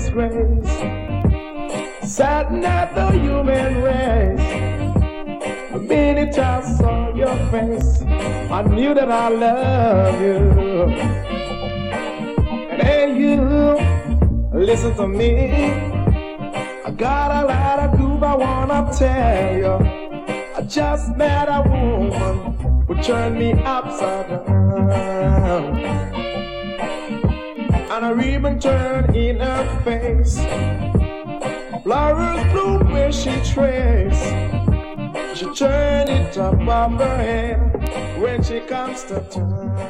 disgrace, saddened at the human race. The minute I saw your face, I knew that I love you. And hey, you, listen to me. I got a lot of groove I wanna tell you. I just met a woman who turned me upside down, and a ribbon turned in her face. Flowers bloom where she trace. She turned it up of her head when she comes to town.